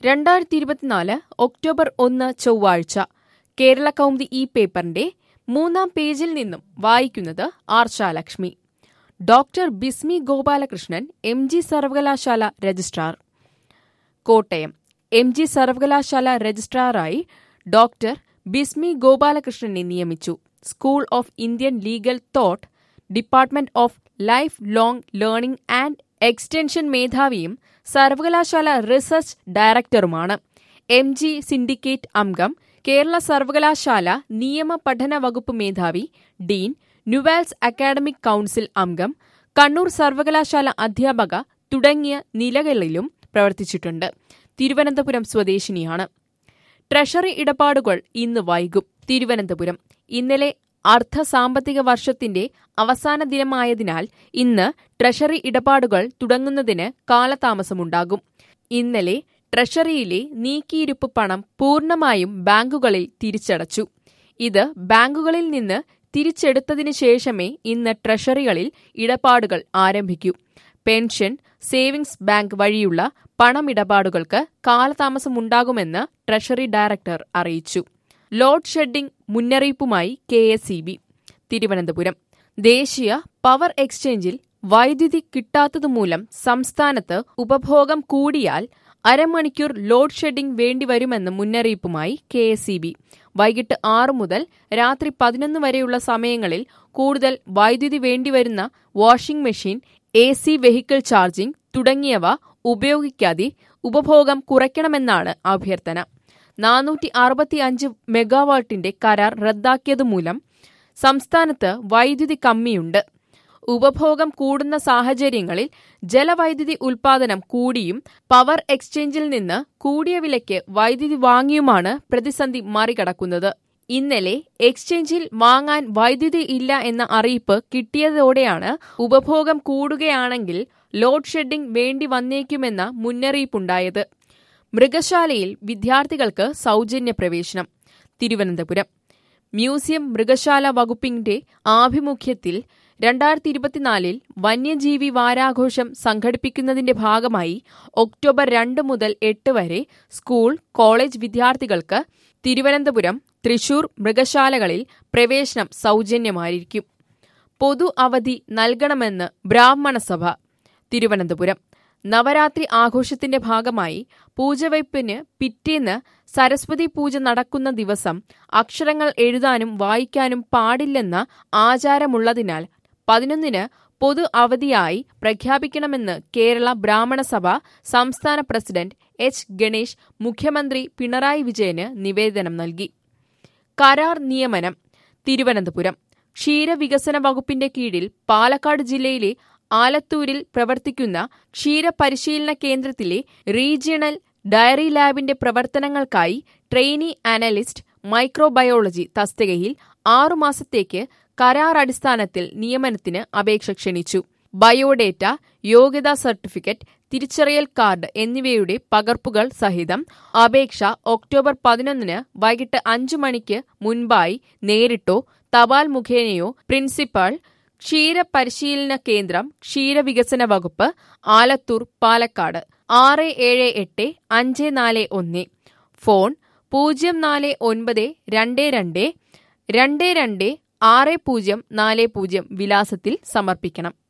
2024 October 1 ചൊവ്വാഴ്ച കേരള കൗമുദി ഈ പേപ്പറിന്റെ 3-ാം പേജിൽ നിന്നും വായിക്കുന്നത് ആർച്ചാലക്ഷ്മി. Doctor Bismi Gopalakrishnan MG. സർവകലാശാല രജിസ്ട്രാർ. കോട്ടയം എം.ജി. സർവകലാശാല രജിസ്ട്രാറായി ഡോക്ടർ ബിസ്മി ഗോപാലകൃഷ്ണനെ നിയമിച്ചു. School of Indian legal thought, department of lifelong learning and extension മേധാവിയും സർവകലാശാല റിസർച്ച് ഡയറക്ടറുമാണ്. എം.ജി. സിൻഡിക്കേറ്റ് അംഗം, കേരള സർവകലാശാല നിയമ പഠന വകുപ്പ് മേധാവി, ഡീൻ, ന്യൂവാൽസ് അക്കാഡമിക് കൗൺസിൽ അംഗം, കണ്ണൂർ സർവകലാശാല അധ്യാപക തുടങ്ങിയ നിലകളിലും പ്രവർത്തിച്ചിട്ടുണ്ട്. തിരുവനന്തപുരം സ്വദേശിനിയാണ്. ട്രഷറി ഇടപാടുകൾ ഇന്ന് വൈകും. തിരുവനന്തപുരം ഇന്നലെ അർദ്ധ സാമ്പത്തിക വർഷത്തിന്റെ അവസാന ദിനമായതിനാൽ ഇന്ന് ട്രഷറി ഇടപാടുകൾ തുടങ്ങുന്നതിന് കാലതാമസമുണ്ടാകും. ഇന്നലെ ട്രഷറിയിലെ നീക്കിയിരുപ്പ് പണം പൂർണ്ണമായും ബാങ്കുകളിൽ തിരിച്ചടച്ചു. ഇത് ബാങ്കുകളിൽ നിന്ന് തിരിച്ചെടുത്തതിനു ശേഷമേ ഇന്ന് ട്രഷറികളിൽ ഇടപാടുകൾ ആരംഭിക്കൂ. പെൻഷൻ സേവിംഗ്സ് ബാങ്ക് വഴിയുള്ള പണമിടപാടുകൾക്ക് കാലതാമസമുണ്ടാകുമെന്ന് ട്രഷറി ഡയറക്ടർ അറിയിച്ചു. ലോഡ് ഷെഡിംഗ് മുന്നറിയിപ്പുമായി കെ.എസ്.ഇ.ബി. തിരുവനന്തപുരം ദേശീയ പവർ എക്സ്ചേഞ്ചിൽ വൈദ്യുതി കിട്ടാത്തതുമൂലം സംസ്ഥാനത്ത് ഉപഭോഗം കൂടിയാൽ അരമണിക്കൂർ ലോഡ് ഷെഡിംഗ് വേണ്ടിവരുമെന്ന് മുന്നറിയിപ്പുമായി കെ.എസ്.ഇ.ബി. വൈകിട്ട് 6 മുതൽ രാത്രി 11 വരെയുള്ള സമയങ്ങളിൽ കൂടുതൽ വൈദ്യുതി വേണ്ടിവരുന്ന washing machine, AC. Vehicle charging തുടങ്ങിയവ ഉപയോഗിക്കാതെ ഉപഭോഗം കുറയ്ക്കണമെന്നാണ് അഭ്യർത്ഥന. 465 മെഗാവാട്ടിന്റെ കരാർ റദ്ദാക്കിയതുമൂലം സംസ്ഥാനത്ത് വൈദ്യുതി കമ്മിയുണ്ട്. ഉപഭോഗം കൂടുന്ന സാഹചര്യങ്ങളിൽ ജലവൈദ്യുതി ഉൽപാദനം കൂടിയും പവർ എക്സ്ചേഞ്ചിൽ നിന്ന് കൂടിയ വിലയ്ക്ക് വൈദ്യുതി വാങ്ങിയുമാണ് പ്രതിസന്ധി മറികടക്കുന്നത്. ഇന്നലെ എക്സ്ചേഞ്ചിൽ വാങ്ങാൻ വൈദ്യുതി ഇല്ല എന്ന അറിയിപ്പ് കിട്ടിയതോടെയാണ് ഉപഭോഗം കൂടുകയാണെങ്കിൽ ലോഡ് ഷെഡിംഗ് വേണ്ടി വന്നേക്കുമെന്ന മുന്നറിയിപ്പുണ്ടായത്. മൃഗശാലയിൽ വിദ്യാർത്ഥികൾക്ക് സൗജന്യ പ്രവേശനം. തിരുവനന്തപുരം മ്യൂസിയം മൃഗശാല വകുപ്പിന്റെ ആഭിമുഖ്യത്തിൽ 2024 വന്യജീവി വാരാഘോഷം സംഘടിപ്പിക്കുന്നതിന്റെ ഭാഗമായി ഒക്ടോബർ 2 മുതൽ 8 വരെ സ്കൂൾ, കോളേജ് വിദ്യാർത്ഥികൾക്ക് തിരുവനന്തപുരം, തൃശൂർ മൃഗശാലകളിൽ പ്രവേശനം സൗജന്യമായിരിക്കും. പൊതു അവധി നൽകണമെന്ന് ബ്രാഹ്മണസഭ. തിരുവനന്തപുരം നവരാത്രി ആഘോഷത്തിന്റെ ഭാഗമായി പൂജവയ്പ്പിന് പിറ്റേന്ന് സരസ്വതി പൂജ നടക്കുന്ന ദിവസം അക്ഷരങ്ങൾ എഴുതാനും വായിക്കാനും പാടില്ലെന്ന ആചാരമുള്ളതിനാൽ 11-ന് പൊതു അവധിയായി പ്രഖ്യാപിക്കണമെന്ന് കേരള ബ്രാഹ്മണസഭ സംസ്ഥാന പ്രസിഡന്റ് എച്ച്. ഗണേഷ് മുഖ്യമന്ത്രി പിണറായി വിജയന് നിവേദനം നൽകി. കരാർ നിയമനം. തിരുവനന്തപുരം ക്ഷീരവികസന വകുപ്പിന്റെ കീഴിൽ പാലക്കാട് ജില്ലയിലെ ആലത്തൂരിൽ പ്രവർത്തിക്കുന്ന ക്ഷീരപരിശീലന കേന്ദ്രത്തിലെ റീജിയണൽ ഡയറി ലാബിന്റെ പ്രവർത്തനങ്ങൾക്കായി ട്രെയിനി അനലിസ്റ്റ് മൈക്രോബയോളജി തസ്തികയിൽ 6 മാസത്തേക്ക് കരാർ അടിസ്ഥാനത്തിൽ നിയമനത്തിന് അപേക്ഷ ക്ഷണിച്ചു. ബയോഡേറ്റ, യോഗ്യതാ സർട്ടിഫിക്കറ്റ്, തിരിച്ചറിയൽ കാർഡ് എന്നിവയുടെ പകർപ്പുകൾ സഹിതം അപേക്ഷ ഒക്ടോബർ 11-ന് വൈകിട്ട് 5 മണിക്ക് മുൻപായി നേരിട്ടോ തപാൽ മുഖേനയോ പ്രിൻസിപ്പൽ, ക്ഷീരപരിശീലന കേന്ദ്രം, ക്ഷീരവികസന വകുപ്പ്, ആലത്തൂർ, പാലക്കാട് 678-541. ഫോൺ 0492226040 വിലാസത്തിൽ സമർപ്പിക്കണം.